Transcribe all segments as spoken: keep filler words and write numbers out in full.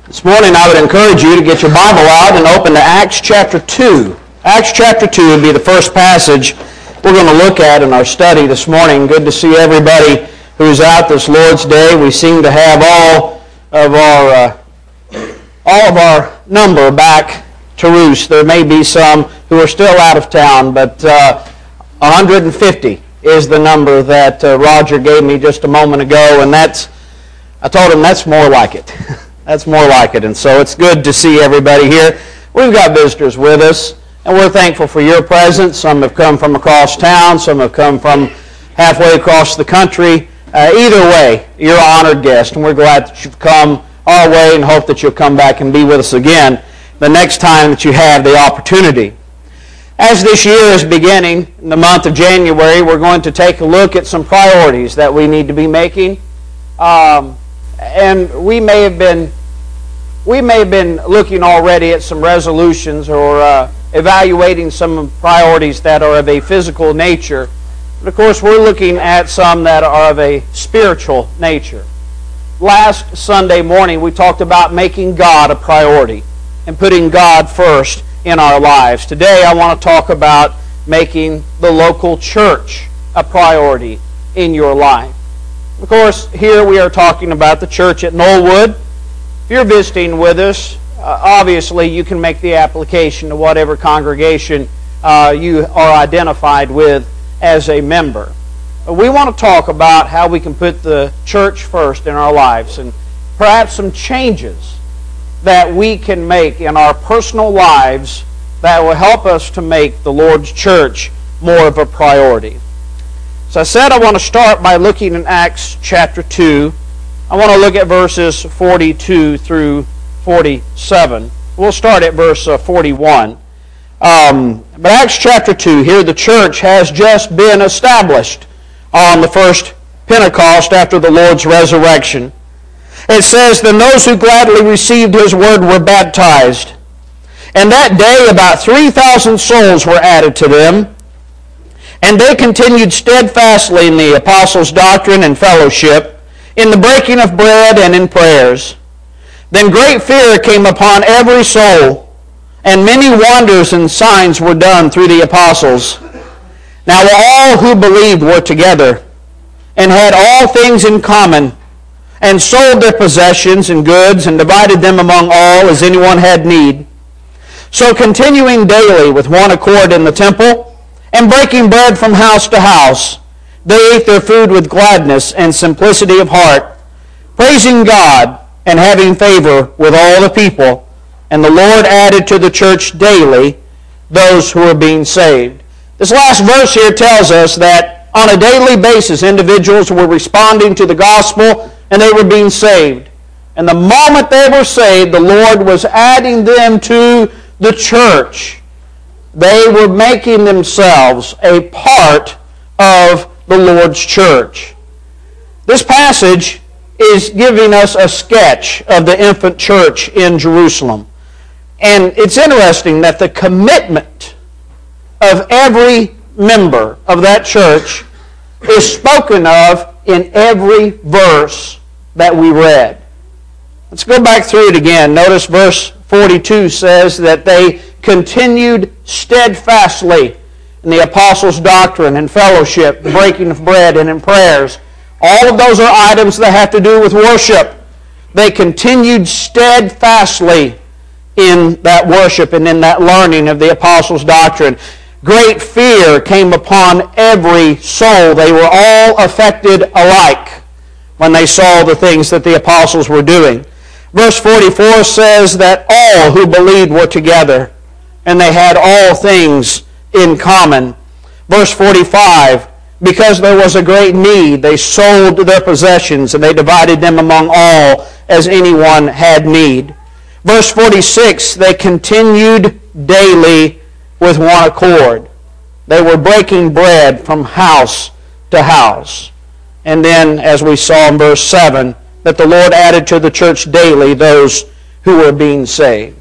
This morning I would encourage you to get your Bible out and open to Acts chapter two. Acts chapter two would be the first passage we're going to look at in our study this morning. Good to see everybody who's out this Lord's Day. We seem to have all of our uh, all of our number back to roost. There may be some who are still out of town, but uh, one hundred fifty is the number that uh, Roger gave me just a moment ago, and that's I told him that's more like it. That's more like it. And so it's good to see everybody here. We've got visitors with us, and we're thankful for your presence. Some have come from across town. Some have come from halfway across the country. Uh, either way, you're an honored guest, and we're glad that you've come our way and hope that you'll come back and be with us again the next time that you have the opportunity. As this year is beginning, in the month of January, we're going to take a look at some priorities that we need to be making. Um, And we may have been we may have been looking already at some resolutions or uh, evaluating some priorities that are of a physical nature. But of course, we're looking at some that are of a spiritual nature. Last Sunday morning, we talked about making God a priority and putting God first in our lives. Today, I want to talk about making the local church a priority in your life. Of course, here we are talking about the church at Knollwood. If you're visiting with us, uh, obviously you can make the application to whatever congregation uh, you are identified with as a member. But we want to talk about how we can put the church first in our lives and perhaps some changes that we can make in our personal lives that will help us to make the Lord's church more of a priority. So I said I want to start by looking in Acts chapter two. I want to look at verses forty-two through forty-seven. We'll start at verse uh, forty-one. Um, but Acts chapter two, here the church has just been established on the first Pentecost after the Lord's resurrection. It says, "Then those who gladly received his word were baptized. And that day about three thousand souls were added to them. And they continued steadfastly in the apostles' doctrine and fellowship, in the breaking of bread and in prayers. Then great fear came upon every soul, and many wonders and signs were done through the apostles. Now all who believed were together, and had all things in common, and sold their possessions and goods, and divided them among all as anyone had need. So continuing daily with one accord in the temple, and breaking bread from house to house, they ate their food with gladness and simplicity of heart, praising God and having favor with all the people. And the Lord added to the church daily those who were being saved." This last verse here tells us that on a daily basis, individuals were responding to the gospel and they were being saved. And the moment they were saved, the Lord was adding them to the church. They were making themselves a part of the Lord's church. This passage is giving us a sketch of the infant church in Jerusalem. And it's interesting that the commitment of every member of that church is spoken of in every verse that we read. Let's go back through it again. Notice verse forty-two says that they continued steadfastly in the apostles' doctrine and fellowship, the breaking of bread, and in prayers. All of those are items that have to do with worship. They continued steadfastly in that worship and in that learning of the apostles' doctrine. Great fear came upon every soul. They were all affected alike when they saw the things that the apostles were doing. Verse forty-four says that all who believed were together, and they had all things in common. Verse forty-five, because there was a great need, they sold their possessions, and they divided them among all as anyone had need. Verse forty-six, they continued daily with one accord. They were breaking bread from house to house. And then, as we saw in verse seven, that the Lord added to the church daily those who were being saved.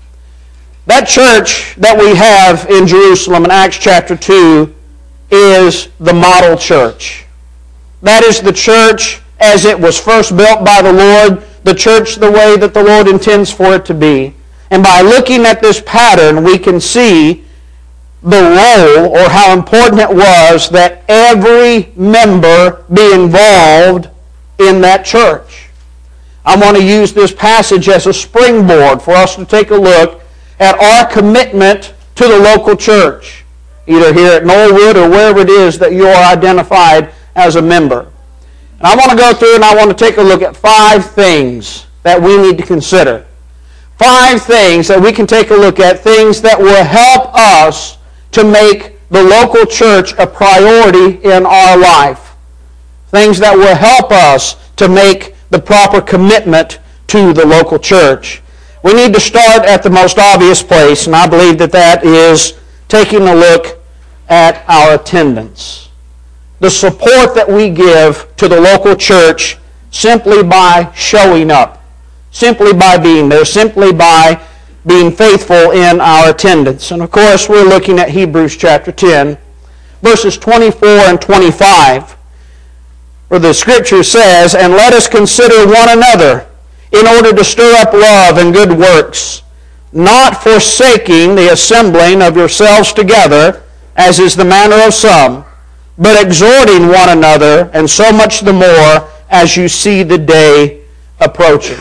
That church that we have in Jerusalem in Acts chapter two is the model church. That is the church as it was first built by the Lord, the church the way that the Lord intends for it to be. And by looking at this pattern, we can see the role or how important it was that every member be involved in that church. I want to use this passage as a springboard for us to take a look at our commitment to the local church, either here at Knollwood or wherever it is that you are identified as a member. And I want to go through and I want to take a look at five things that we need to consider. Five things that we can take a look at, things that will help us to make the local church a priority in our life. Things that will help us to make the proper commitment to the local church. We need to start at the most obvious place, and I believe that that is taking a look at our attendance. The support that we give to the local church simply by showing up, simply by being there, simply by being faithful in our attendance. And of course, we're looking at Hebrews chapter ten, verses twenty-four and twenty-five, where the Scripture says, "And let us consider one another in order to stir up love and good works, not forsaking the assembling of yourselves together, as is the manner of some, but exhorting one another, and so much the more as you see the day approaching."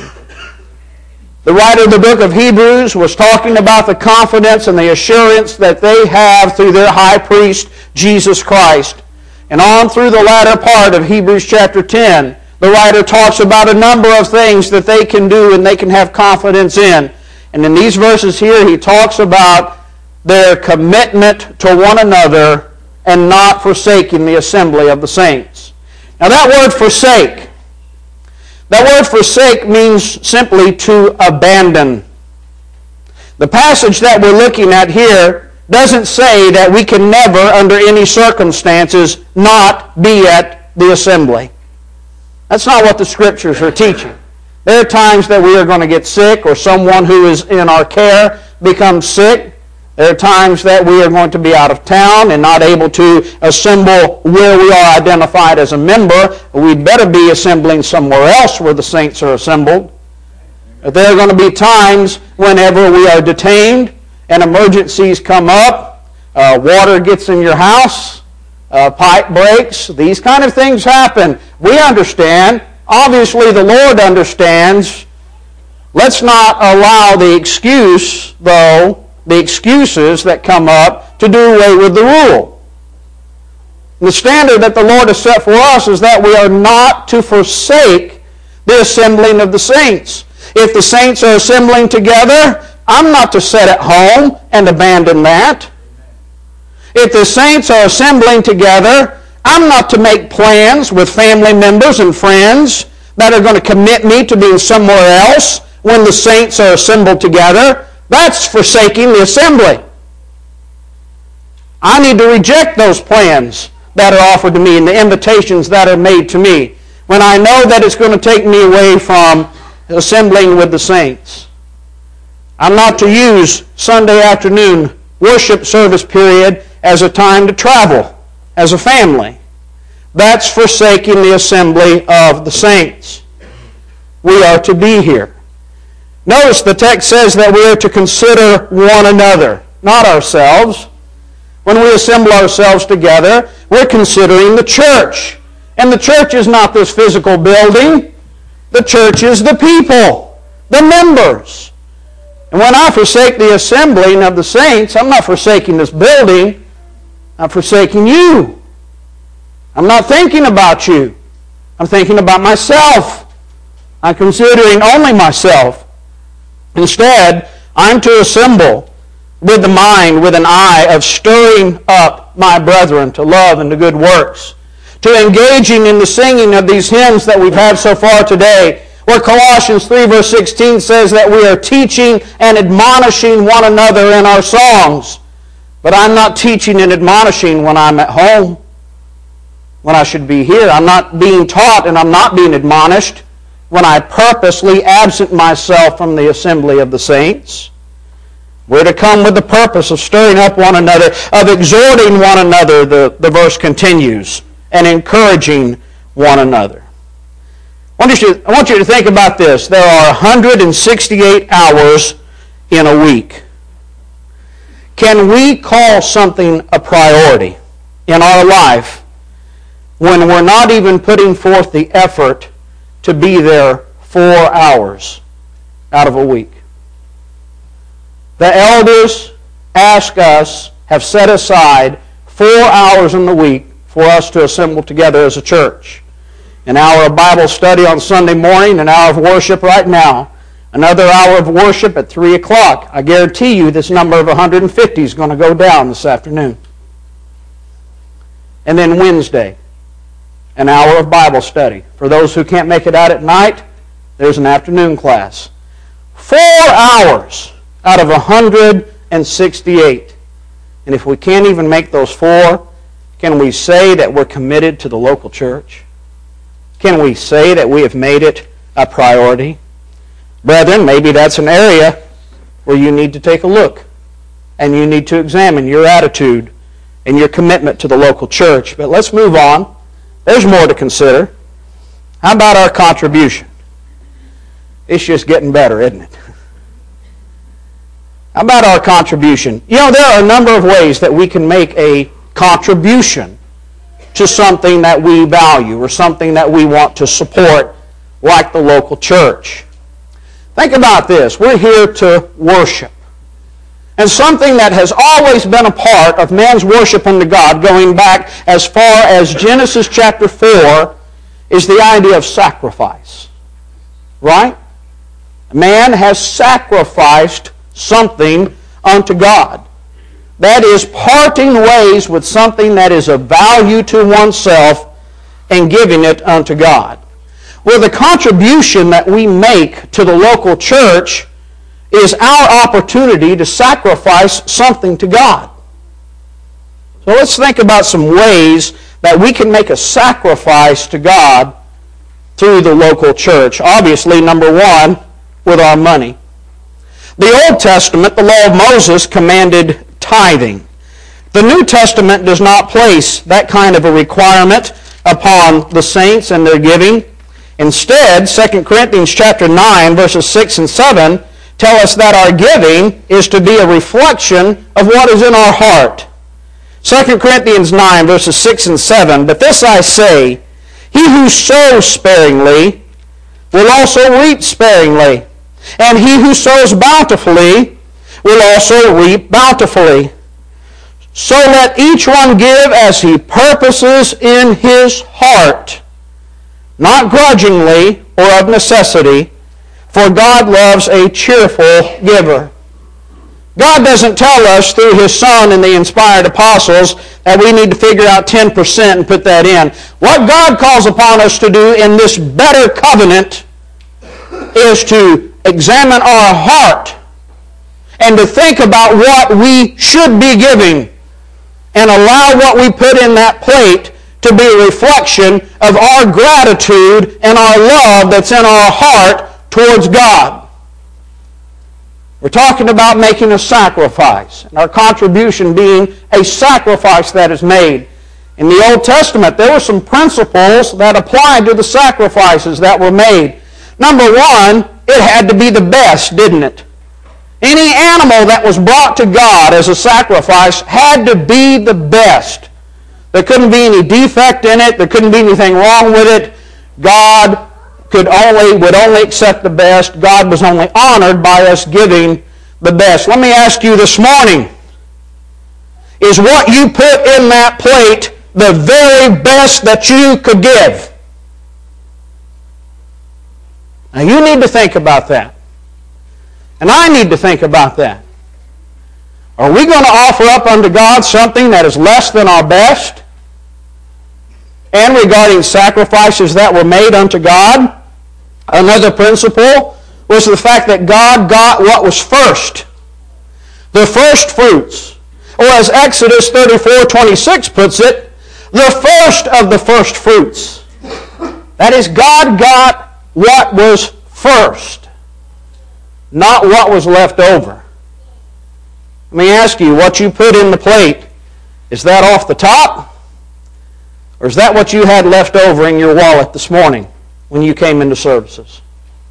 The writer of the book of Hebrews was talking about the confidence and the assurance that they have through their high priest, Jesus Christ. And on through the latter part of Hebrews chapter ten, the writer talks about a number of things that they can do and they can have confidence in. And in these verses here, he talks about their commitment to one another and not forsaking the assembly of the saints. Now that word forsake, that word forsake means simply to abandon. The passage that we're looking at here doesn't say that we can never, under any circumstances, not be at the assembly. That's not what the Scriptures are teaching. There are times that we are going to get sick, or someone who is in our care becomes sick. There are times that we are going to be out of town and not able to assemble where we are identified as a member. We'd better be assembling somewhere else where the saints are assembled. There are going to be times whenever we are detained and emergencies come up, uh, water gets in your house, uh, pipe breaks, these kind of things happen. We understand. Obviously the Lord understands. Let's not allow the excuse, though, the excuses that come up to do away with the rule. The standard that the Lord has set for us is that we are not to forsake the assembling of the saints. If the saints are assembling together, I'm not to sit at home and abandon that. If the saints are assembling together, I'm not to make plans with family members and friends that are going to commit me to being somewhere else when the saints are assembled together. That's forsaking the assembly. I need to reject those plans that are offered to me and the invitations that are made to me when I know that it's going to take me away from assembling with the saints. I'm not to use Sunday afternoon worship service period as a time to travel as a family. That's forsaking the assembly of the saints. We are to be here. Notice the text says that we are to consider one another, not ourselves. When we assemble ourselves together, we're considering the church. And the church is not this physical building. The church is the people, the members. And when I forsake the assembling of the saints, I'm not forsaking this building. I'm forsaking you. I'm not thinking about you. I'm thinking about myself. I'm considering only myself. Instead, I'm to assemble with the mind, with an eye of stirring up my brethren to love and to good works, to engaging in the singing of these hymns that we've had so far today, where Colossians three verse sixteen says that we are teaching and admonishing one another in our songs. But I'm not teaching and admonishing when I'm at home, when I should be here. I'm not being taught and I'm not being admonished when I purposely absent myself from the assembly of the saints. We're to come with the purpose of stirring up one another, of exhorting one another, the, the verse continues, and encouraging one another. I want you to, I want you to think about this. There are one hundred sixty-eight hours in a week. Can we call something a priority in our life when we're not even putting forth the effort to be there four hours out of a week? The elders ask us, have set aside four hours in the week for us to assemble together as a church. An hour of Bible study on Sunday morning, an hour of worship right now, another hour of worship at three o'clock. I guarantee you this number of one hundred fifty is going to go down this afternoon. And then Wednesday, an hour of Bible study. For those who can't make it out at night, there's an afternoon class. Four hours out of one hundred sixty-eight. And if we can't even make those four, can we say that we're committed to the local church? Can we say that we have made it a priority? Brethren, maybe that's an area where you need to take a look and you need to examine your attitude and your commitment to the local church. But let's move on. There's more to consider. How about our contribution? It's just getting better, isn't it? How about our contribution? You know, there are a number of ways that we can make a contribution to something that we value or something that we want to support, like the local church. Think about this. We're here to worship. And something that has always been a part of man's worship unto God, going back as far as Genesis chapter four, is the idea of sacrifice. Right? Man has sacrificed something unto God. That is parting ways with something that is of value to oneself and giving it unto God. Well, the contribution that we make to the local church is our opportunity to sacrifice something to God. So let's think about some ways that we can make a sacrifice to God through the local church. Obviously, number one, with our money. The Old Testament, the law of Moses, commanded tithing. The New Testament does not place that kind of a requirement upon the saints and their giving. Instead, Second Corinthians chapter nine, verses six and seven tell us that our giving is to be a reflection of what is in our heart. Second Corinthians nine, verses six and seven, "But this I say, he who sows sparingly will also reap sparingly, and he who sows bountifully will also reap bountifully. So let each one give as he purposes in his heart, not grudgingly or of necessity, for God loves a cheerful giver." God doesn't tell us through His Son and the inspired apostles that we need to figure out ten percent and put that in. What God calls upon us to do in this better covenant is to examine our heart and to think about what we should be giving and allow what we put in that plate to be a reflection of our gratitude and our love that's in our heart towards God. We're talking about making a sacrifice, and our contribution being a sacrifice that is made. In the Old Testament, there were some principles that applied to the sacrifices that were made. Number one, it had to be the best, didn't it? Any animal that was brought to God as a sacrifice had to be the best. There couldn't be any defect in it. There couldn't be anything wrong with it. God could only, would only accept the best. God was only honored by us giving the best. Let me ask you this morning, is what you put in that plate the very best that you could give? Now you need to think about that. And I need to think about that. Are we going to offer up unto God something that is less than our best? And regarding sacrifices that were made unto God, another principle was the fact that God got what was first. The first fruits. Or as Exodus thirty-four twenty-six puts it, the first of the first fruits. That is, God got what was first, not what was left over. Let me ask you, what you put in the plate, is that off the top? Or is that what you had left over in your wallet this morning? when you came into services?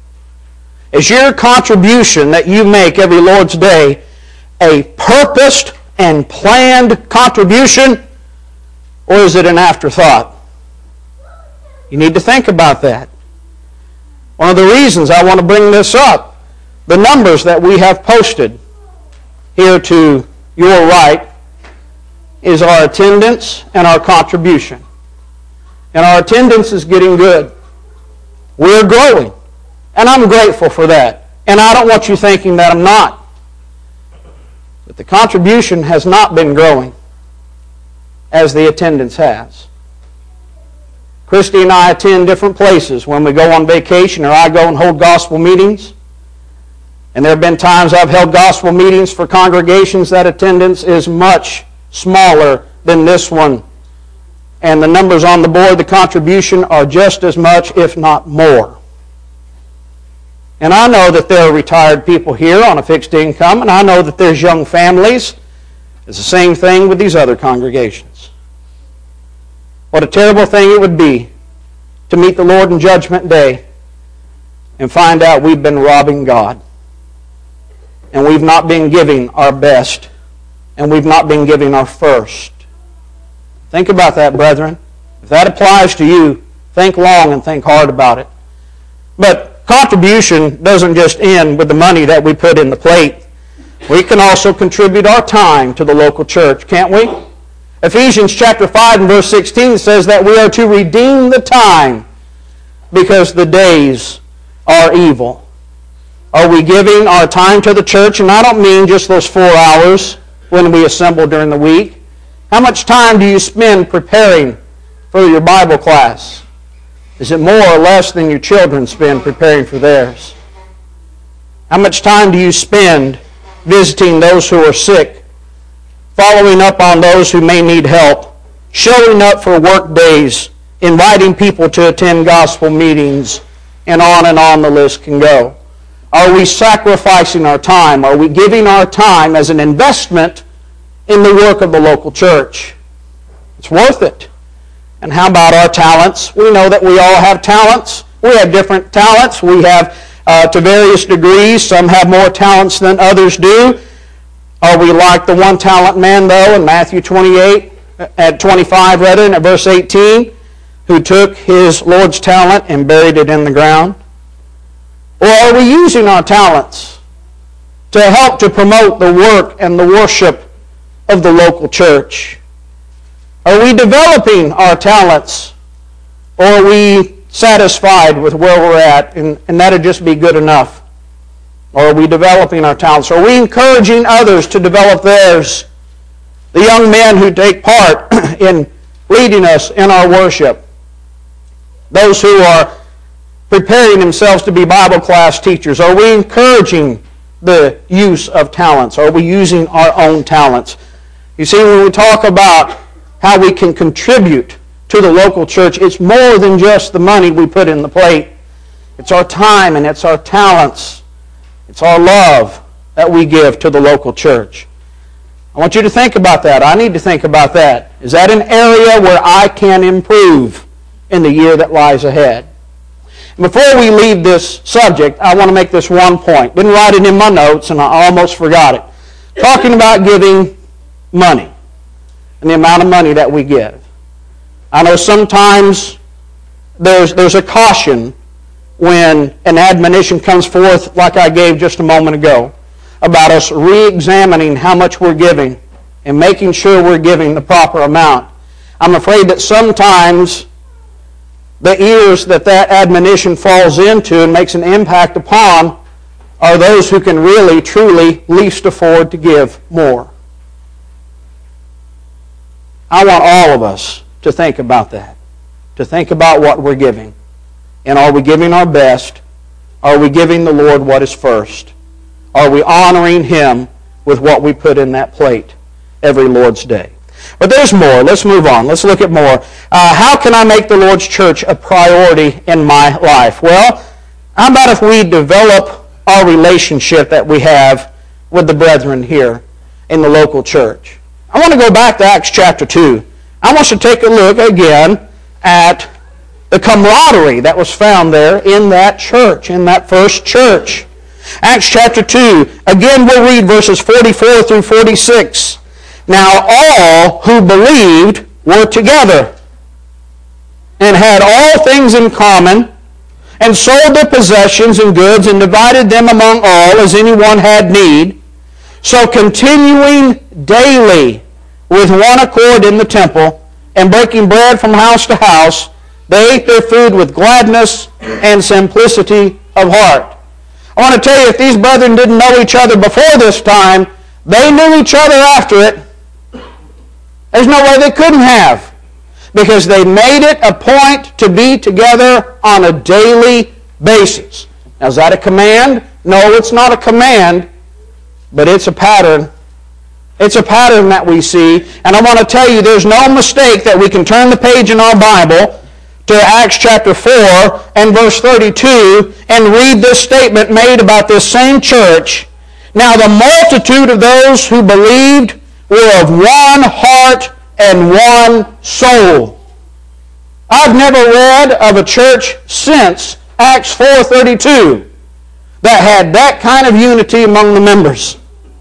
Is your contribution that you make every Lord's Day a purposed and planned contribution, or is it an afterthought? You need to think about that. One of the reasons I want to bring this up, the numbers that we have posted here to your right, is our attendance and our contribution. And our attendance is getting good. We're growing. And I'm grateful for that. And I don't want you thinking that I'm not. But the contribution has not been growing as the attendance has. Christy and I attend different places when we go on vacation, or I go and hold gospel meetings. And there have been times I've held gospel meetings for congregations that attendance is much smaller than this one. And the numbers on the board, the contribution, are just as much, if not more. And I know that there are retired people here on a fixed income, and I know that there's young families. It's the same thing with these other congregations. What a terrible thing it would be to meet the Lord in Judgment Day and find out we've been robbing God. And we've not been giving our best. And we've not been giving our first. Think about that, brethren. If that applies to you, think long and think hard about it. But contribution doesn't just end with the money that we put in the plate. We can also contribute our time to the local church, can't we? Ephesians chapter five and verse sixteen says that we are to redeem the time because the days are evil. Are we giving our time to the church? And I don't mean just those four hours when we assemble during the week. How much time do you spend preparing for your Bible class? Is it more or less than your children spend preparing for theirs? How much time do you spend visiting those who are sick, following up on those who may need help, showing up for work days, inviting people to attend gospel meetings, and on and on the list can go? Are we sacrificing our time? Are we giving our time as an investment in the work of the local church? It's worth it. And how about our talents? We know that we all have talents. We have different talents. We have, uh, to various degrees, some have more talents than others do. Are we like the one talent man, though, in Matthew twenty-eight, at twenty-five, rather, and at verse eighteen, who took his Lord's talent and buried it in the ground? Or are we using our talents to help to promote the work and the worship of the local church? Are we developing our talents, or are we satisfied with where we're at, and, and that'll just be good enough? Or are we developing our talents? Are we encouraging others to develop theirs? The young men who take part in leading us in our worship, those who are preparing themselves to be Bible class teachers, are we encouraging the use of talents? Are we using our own talents? You see, when we talk about how we can contribute to the local church, it's more than just the money we put in the plate. It's our time and it's our talents. It's our love that we give to the local church. I want you to think about that. I need to think about that. Is that an area where I can improve in the year that lies ahead? Before we leave this subject, I want to make this one point. Didn't write it in my notes, and I almost forgot it. Talking about giving money and the amount of money that we give. I know sometimes there's, there's a caution when an admonition comes forth, like I gave just a moment ago, about us re-examining how much we're giving and making sure we're giving the proper amount. I'm afraid that sometimes the ears that that admonition falls into and makes an impact upon are those who can really, truly least afford to give more. I want all of us to think about that, to think about what we're giving. And are we giving our best? Are we giving the Lord what is first? Are we honoring Him with what we put in that plate every Lord's Day? But there's more. Let's move on. Let's look at more. Uh, how can I make the Lord's church a priority in my life? Well, how about if we develop our relationship that we have with the brethren here in the local church? I want to go back to Acts chapter two. I want us to take a look again at the camaraderie that was found there in that church, in that first church. Acts chapter two, again we'll read verses forty-four through forty-six. Now all who believed were together and had all things in common, and sold their possessions and goods, and divided them among all as anyone had need. So continuing daily with one accord in the temple, and breaking bread from house to house, they ate their food with gladness and simplicity of heart. I want to tell you, if these brethren didn't know each other before this time, they knew each other after it. There's no way they couldn't have, because they made it a point to be together on a daily basis. Now, is that a command? No, it's not a command, but it's a pattern. It's a pattern that we see, and I want to tell you, there's no mistake that we can turn the page in our Bible to Acts chapter four and verse thirty-two and read this statement made about this same church. Now the multitude of those who believed were of one heart and one soul. I've never read of a church since Acts four thirty-two that had that kind of unity among the members.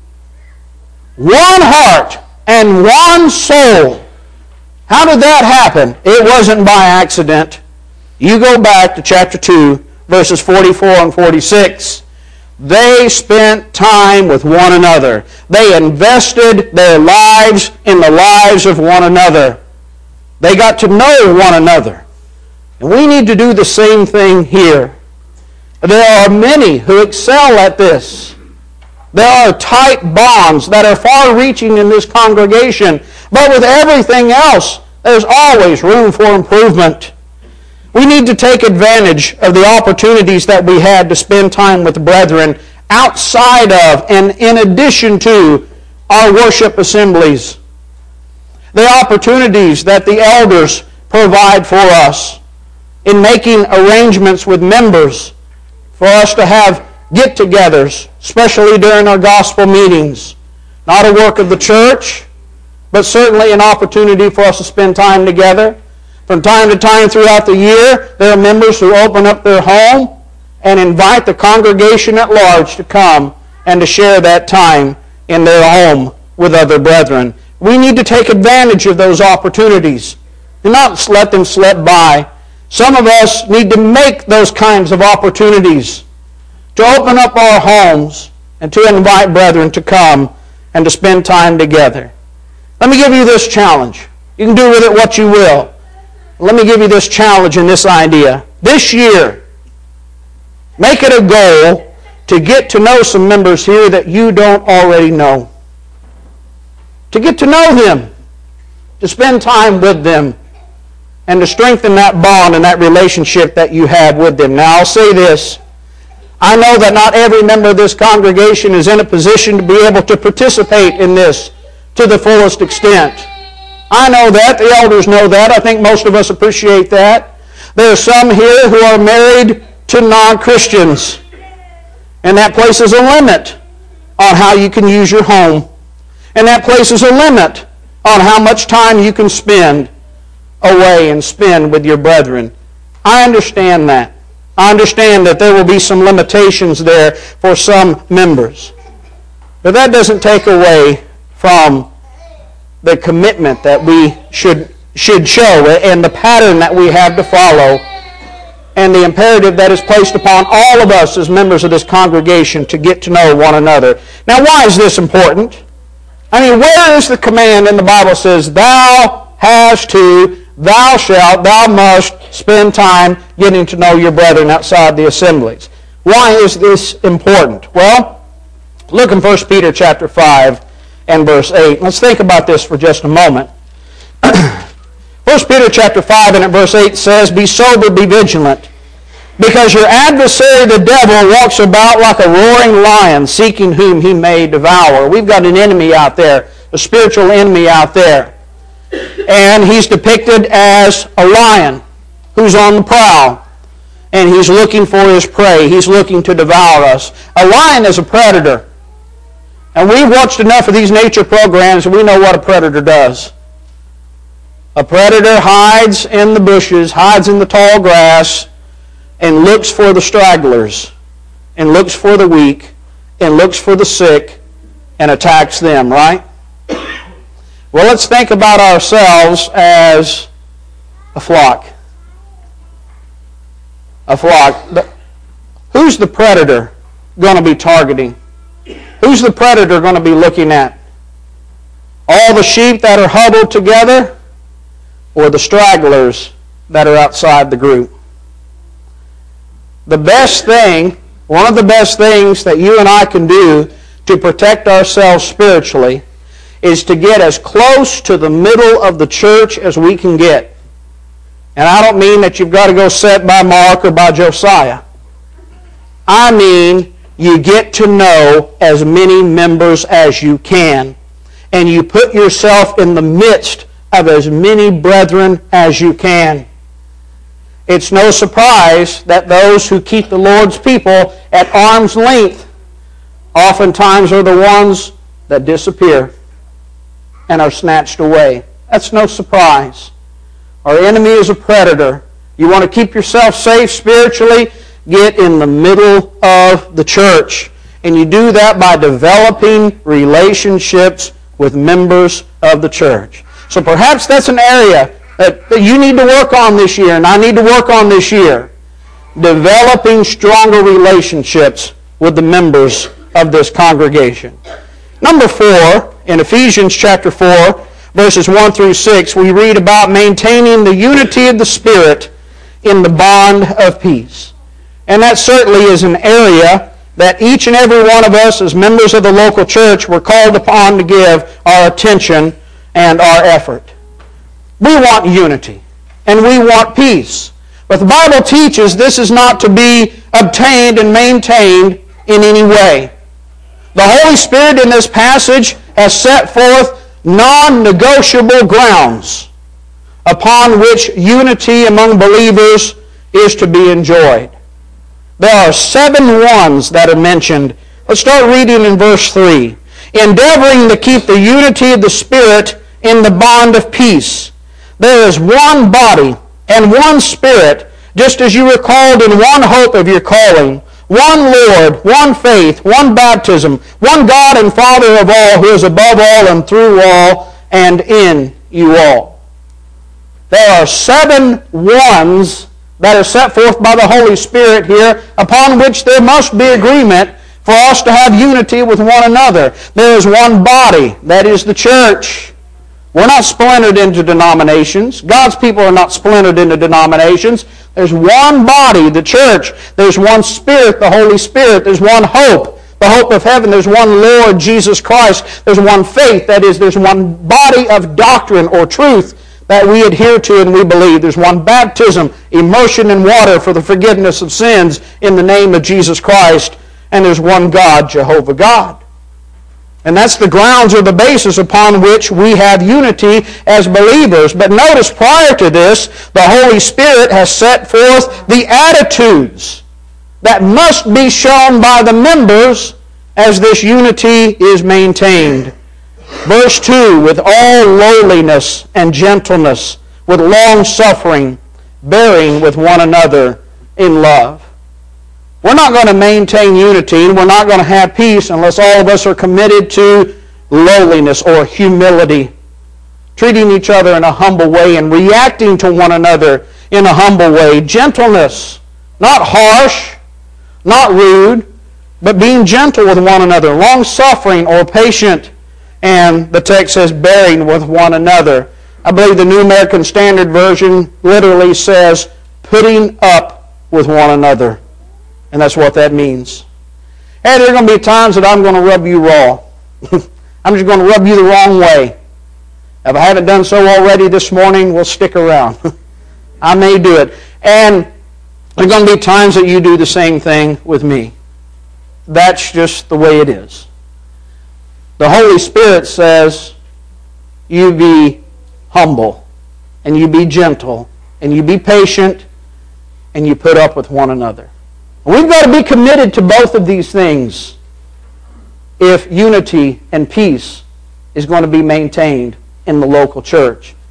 One heart and one soul. How did that happen? It wasn't by accident. You go back to chapter two, verses forty-four and forty-six. They spent time with one another. They invested their lives in the lives of one another. They got to know one another. And we need to do the same thing here. There are many who excel at this. There are tight bonds that are far-reaching in this congregation. But with everything else, there's always room for improvement. We need to take advantage of the opportunities that we had to spend time with the brethren outside of and in addition to our worship assemblies. The opportunities that the elders provide for us in making arrangements with members for us to have get-togethers, especially during our gospel meetings. Not a work of the church, but certainly an opportunity for us to spend time together. From time to time throughout the year, there are members who open up their home and invite the congregation at large to come and to share that time in their home with other brethren. We need to take advantage of those opportunities and not let them slip by. Some of us need to make those kinds of opportunities to open up our homes and to invite brethren to come and to spend time together. Let me give you this challenge. You can do with it what you will. Let me give you this challenge and this idea. This year, make it a goal to get to know some members here that you don't already know. To get to know them, to spend time with them, and to strengthen that bond and that relationship that you have with them. Now, I'll say this. I know that not every member of this congregation is in a position to be able to participate in this to the fullest extent. I know that. The elders know that. I think most of us appreciate that. There are some here who are married to non-Christians, and that places a limit on how you can use your home. And that places a limit on how much time you can spend away and spend with your brethren. I understand that. I understand that there will be some limitations there for some members. But that doesn't take away from the commitment that we should, should show and the pattern that we have to follow and the imperative that is placed upon all of us as members of this congregation to get to know one another. Now, why is this important? I mean, where is the command in the Bible says, thou hast to, thou shalt, thou must spend time getting to know your brethren outside the assemblies? Why is this important? Well, look in First Peter chapter five and verse eight. Let's think about this for just a moment. First Peter chapter five and at verse eight says, be sober, be vigilant, because your adversary the devil walks about like a roaring lion, seeking whom he may devour. We've got an enemy out there, a spiritual enemy out there. And he's depicted as a lion who's on the prowl. And he's looking for his prey. He's looking to devour us. A lion is a predator. And we've watched enough of these nature programs and we know what a predator does. A predator hides in the bushes, hides in the tall grass, and looks for the stragglers, and looks for the weak, and looks for the sick, and attacks them, right? Well, let's think about ourselves as a flock. A flock. Who's the predator going to be targeting? Who's the predator going to be looking at? All the sheep that are huddled together, or the stragglers that are outside the group? The best thing, one of the best things that you and I can do to protect ourselves spiritually is to get as close to the middle of the church as we can get. And I don't mean that you've got to go sit by Mark or by Josiah. I mean you get to know as many members as you can, and you put yourself in the midst of as many brethren as you can. It's no surprise that those who keep the Lord's people at arm's length oftentimes are the ones that disappear and are snatched away. That's no surprise. Our enemy is a predator. You want to keep yourself safe spiritually? Get in the middle of the church. And you do that by developing relationships with members of the church. So perhaps that's an area that, that you need to work on this year, and I need to work on this year. Developing stronger relationships with the members of this congregation. Number four, in Ephesians chapter four, verses one through six, we read about maintaining the unity of the Spirit in the bond of peace. And that certainly is an area that each and every one of us as members of the local church were called upon to give our attention and our effort. We want unity, and we want peace. But the Bible teaches this is not to be obtained and maintained in any way. The Holy Spirit in this passage has set forth non-negotiable grounds upon which unity among believers is to be enjoyed. There are seven ones that are mentioned. Let's start reading in verse three. Endeavoring to keep the unity of the Spirit in the bond of peace. There is one body and one Spirit, just as you were called in one hope of your calling, one Lord, one faith, one baptism, one God and Father of all, who is above all and through all and in you all. There are seven ones that are set forth by the Holy Spirit here, upon which there must be agreement for us to have unity with one another. There is one body, that is the church. We're not splintered into denominations. God's people are not splintered into denominations. There's one body, the church. There's one Spirit, the Holy Spirit. There's one hope, the hope of heaven. There's one Lord, Jesus Christ. There's one faith, that is, there's one body of doctrine or truth that we adhere to and we believe. There's one baptism, immersion in water for the forgiveness of sins in the name of Jesus Christ. And there's one God, Jehovah God. And that's the grounds or the basis upon which we have unity as believers. But notice, prior to this, the Holy Spirit has set forth the attitudes that must be shown by the members as this unity is maintained. Verse two, with all lowliness and gentleness, with long suffering, bearing with one another in love. We're not going to maintain unity, and we're not going to have peace unless all of us are committed to lowliness or humility, treating each other in a humble way and reacting to one another in a humble way. Gentleness, not harsh, not rude, but being gentle with one another. Long-suffering or patient, and the text says bearing with one another. I believe the New American Standard Version literally says putting up with one another. And that's what that means. Hey, there are going to be times that I'm going to rub you raw. I'm just going to rub you the wrong way. If I haven't done so already this morning, we'll stick around. I may do it. And there are going to be times that you do the same thing with me. That's just the way it is. The Holy Spirit says, you be humble, and you be gentle, and you be patient, and you put up with one another. We've got to be committed to both of these things if unity and peace is going to be maintained in the local church.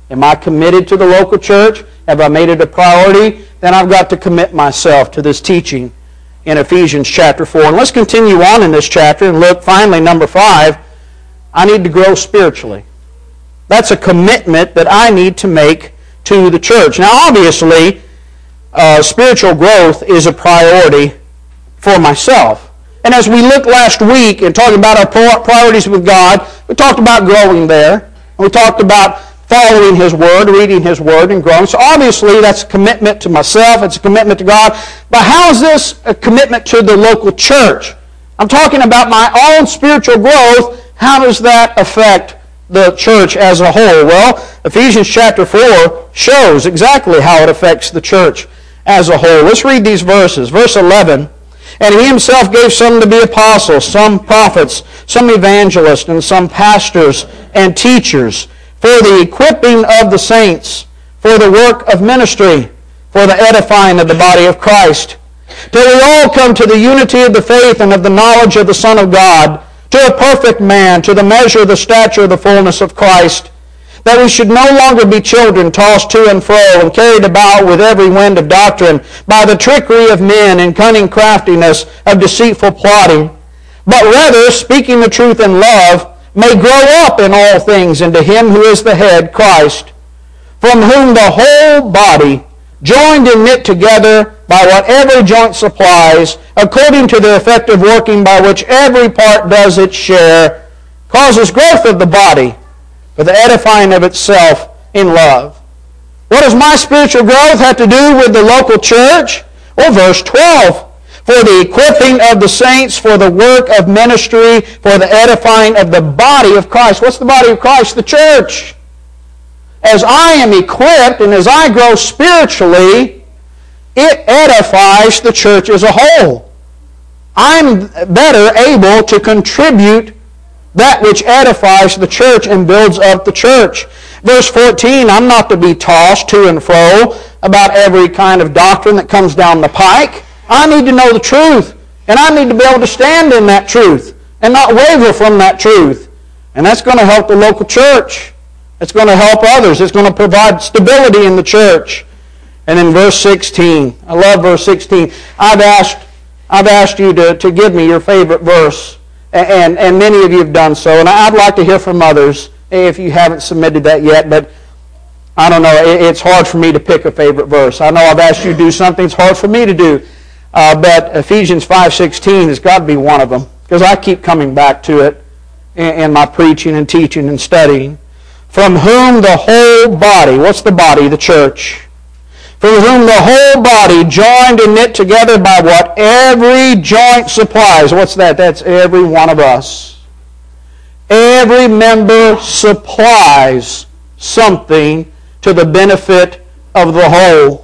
Am I committed to the local church? Have I made it a priority? Then I've got to commit myself to this teaching in Ephesians chapter four. And let's continue on in this chapter and look finally, number five, I need to grow spiritually. That's a commitment that I need to make to the church. Now, obviously, uh, spiritual growth is a priority for myself. And as we looked last week in talking about our priorities with God, we talked about growing there. We talked about following His Word, reading His Word, and growing. So obviously that's a commitment to myself. It's a commitment to God. But how is this a commitment to the local church? I'm talking about my own spiritual growth. How does that affect the church as a whole? Well, Ephesians chapter four shows exactly how it affects the church as a whole. Let's read these verses. Verse eleven, "And He Himself gave some to be apostles, some prophets, some evangelists, and some pastors and teachers, for the equipping of the saints, for the work of ministry, for the edifying of the body of Christ, till we all come to the unity of the faith and of the knowledge of the Son of God, to a perfect man, to the measure of the stature of the fullness of Christ, that we should no longer be children tossed to and fro and carried about with every wind of doctrine, by the trickery of men and cunning craftiness of deceitful plotting, but rather, speaking the truth in love, may grow up in all things into Him who is the head, Christ, from whom the whole body, joined and knit together by what every joint supplies, according to the effective working by which every part does its share, causes growth of the body for the edifying of itself in love." What does my spiritual growth have to do with the local church? Well, verse twelve, "For the equipping of the saints, for the work of ministry, for the edifying of the body of Christ." What's the body of Christ? The church. As I am equipped and as I grow spiritually, it edifies the church as a whole. I'm better able to contribute that which edifies the church and builds up the church. Verse fourteen, "I'm not to be tossed to and fro about every kind of doctrine that comes down the pike." I need to know the truth, and I need to be able to stand in that truth and not waver from that truth. And that's going to help the local church. It's going to help others. It's going to provide stability in the church. And then verse sixteen, I love verse sixteen. I've asked, I've asked you to, to give me your favorite verse, and, and many of you have done so. And I'd like to hear from others if you haven't submitted that yet, but I don't know, it's hard for me to pick a favorite verse. I know I've asked you to do something it's hard for me to do. Uh, but Ephesians five sixteen has got to be one of them, because I keep coming back to it in, in my preaching and teaching and studying. "From whom the whole body," what's the body? The church. "From whom the whole body, joined and knit together by what every joint supplies." What's that? That's every one of us. Every member supplies something to the benefit of the whole.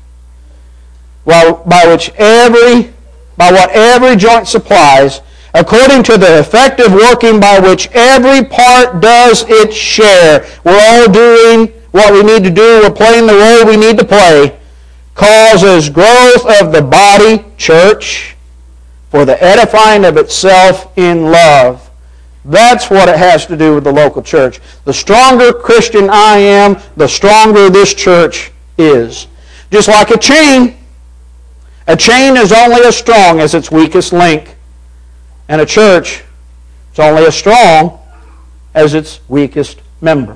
Well, by which every, by what every joint supplies, according to the effective working by which every part does its share. We're all doing what we need to do. We're playing the role we need to play. Causes growth of the body, church, for the edifying of itself in love. That's what it has to do with the local church. The stronger Christian I am, the stronger this church is. Just like a chain. A chain is only as strong as its weakest link. And a church is only as strong as its weakest member.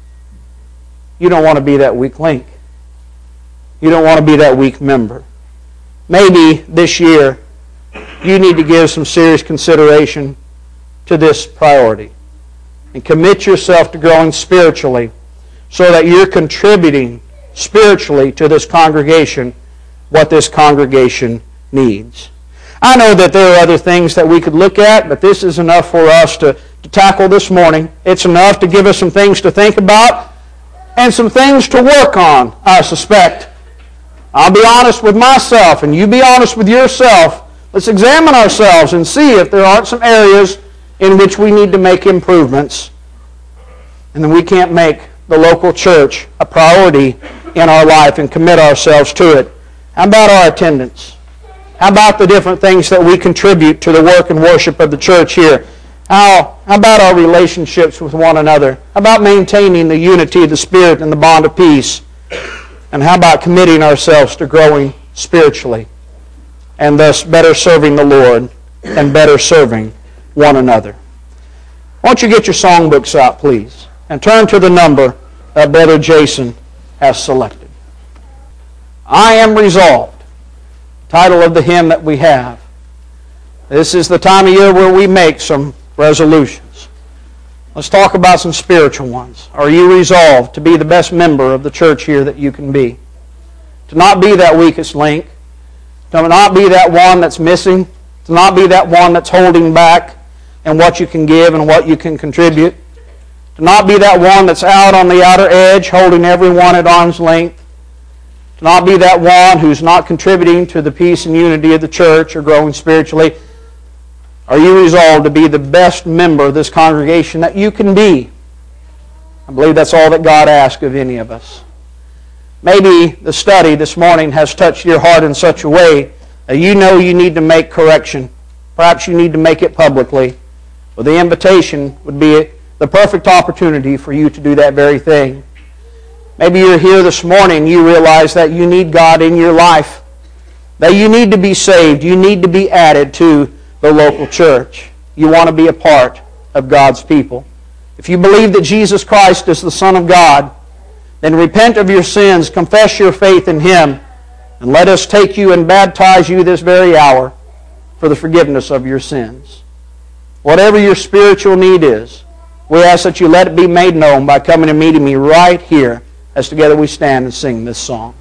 You don't want to be that weak link. You don't want to be that weak member. Maybe this year you need to give some serious consideration to this priority and commit yourself to growing spiritually so that you're contributing spiritually to this congregation what this congregation needs. I know that there are other things that we could look at, but this is enough for us to, to tackle this morning. It's enough to give us some things to think about and some things to work on, I suspect. I'll be honest with myself, and you be honest with yourself. Let's examine ourselves and see if there aren't some areas in which we need to make improvements. And then we can't make the local church a priority in our life and commit ourselves to it. How about our attendance? How about the different things that we contribute to the work and worship of the church here How, how about our relationships with one another? How about maintaining the unity of the Spirit and the bond of peace? And how about committing ourselves to growing spiritually and thus better serving the Lord and better serving one another? Why don't you get your songbooks out, please, and turn to the number that Brother Jason has selected. I Am Resolved, title of the hymn that we have. This is the time of year where we make some resolutions. Let's talk about some spiritual ones. Are you resolved to be the best member of the church here that you can be? To not be that weakest link, to not be that one that's missing, to not be that one that's holding back in what you can give and what you can contribute, to not be that one that's out on the outer edge holding everyone at arm's length, to not be that one who's not contributing to the peace and unity of the church or growing spiritually. Are you resolved to be the best member of this congregation that you can be? I believe that's all that God asks of any of us. Maybe the study this morning has touched your heart in such a way that you know you need to make correction. Perhaps you need to make it publicly. Well, the invitation would be the perfect opportunity for you to do that very thing. Maybe you're here this morning, you realize that you need God in your life, that you need to be saved, you need to be added to the local church. You want to be a part of God's people. If you believe that Jesus Christ is the Son of God, then repent of your sins, confess your faith in Him, and let us take you and baptize you this very hour for the forgiveness of your sins. Whatever your spiritual need is, we ask that you let it be made known by coming and meeting me right here as together we stand and sing this song.